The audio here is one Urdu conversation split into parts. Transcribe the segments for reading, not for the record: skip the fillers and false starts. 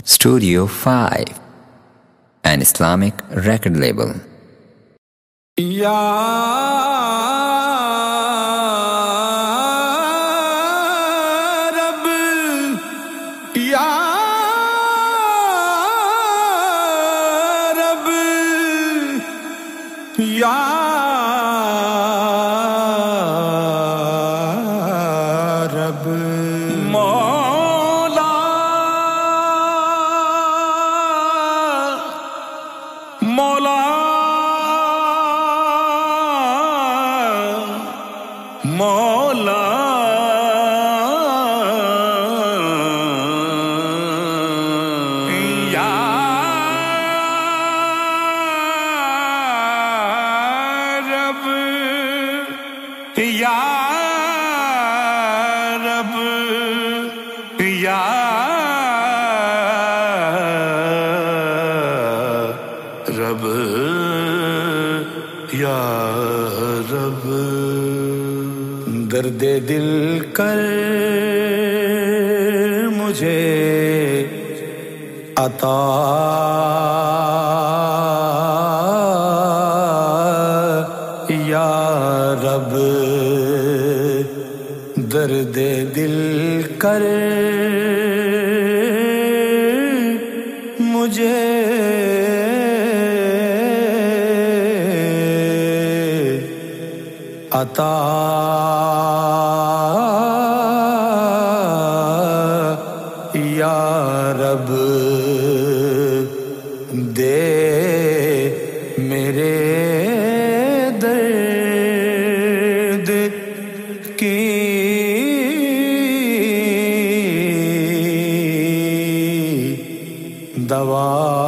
Studio 5, an Islamic record label. درد دل کر مجھے عطا یا رب، درد دل کر مجھے عطا یا رب، دے میرے درد کی دوا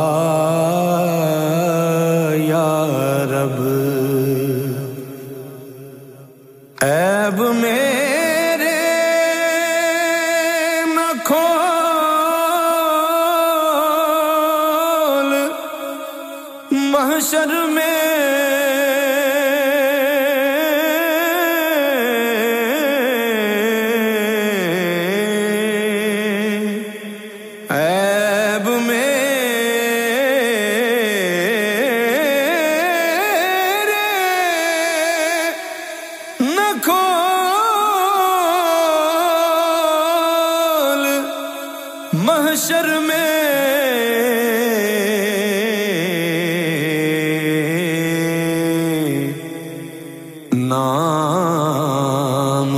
یا رب، عیب میرے نہ کھول محشر میں، عیب میرے نہ کھول محشر میں، نام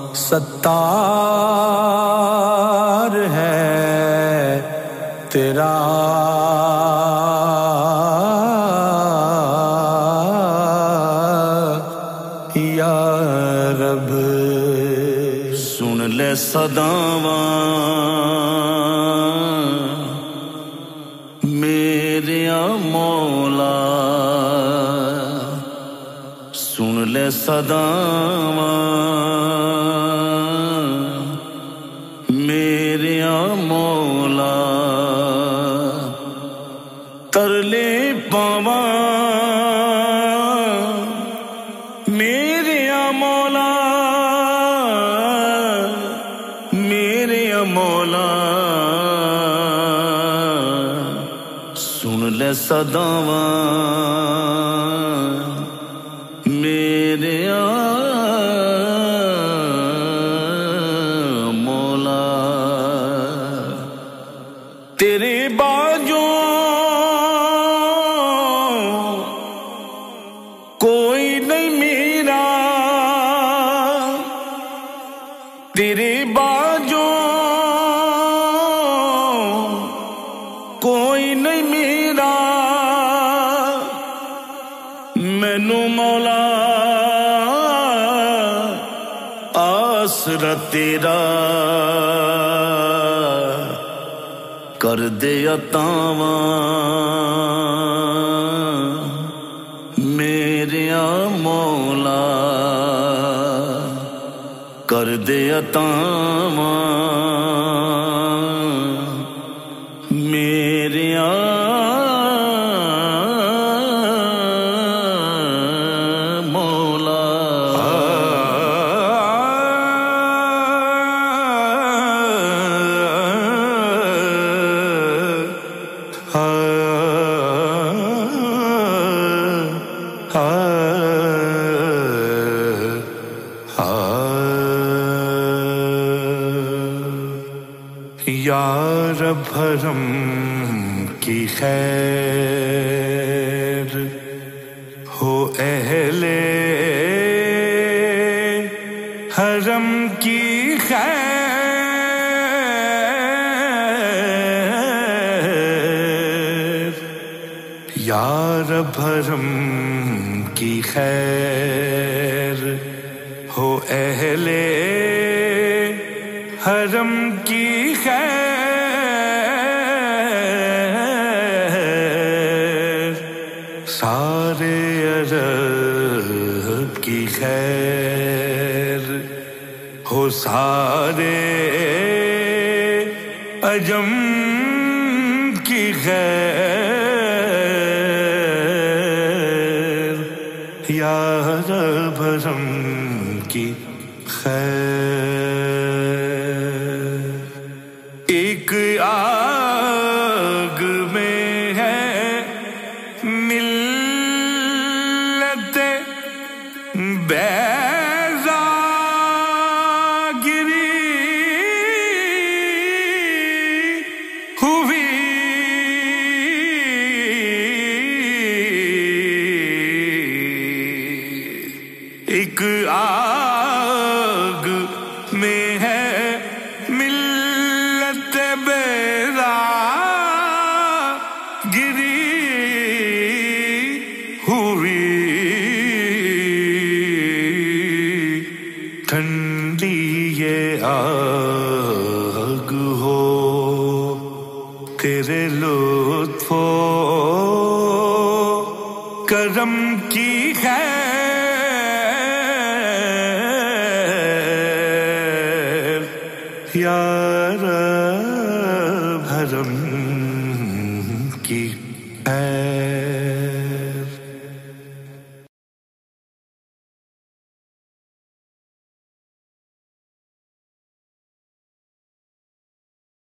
ستار ہے تیرا یا رب، سن لے صداواں میرے مولا، سن لے صداواں میرے مولا، ترلے پاواں میرے مولا، میرے مولا، سن لے صداواں میرے مولا، تیرے باجوں کوئی نہیں میرا، تیرے باجوں کوئی نہیں میرا، مینوں مولا آسرا تیرا کر دے عطاواں میرے مولا، کر دے عطاواں میرے مولا، یا رب حرم کی خیر ہو اہل حرم کی خیر یا رب حرم کی خیر ہو اہل حرم کی خیر سارے عرب کی خیر ہو سارے عجم کی خیر یا رب حرم کی خیر ایک آگ میں ہے ملت بیضا گری ہوئی ایک آگ میں ہے ملت بیضا گری ہوئی ٹھنڈی یہ آگ ہو تیرے لطف و کرم کی خیر یا رب حرم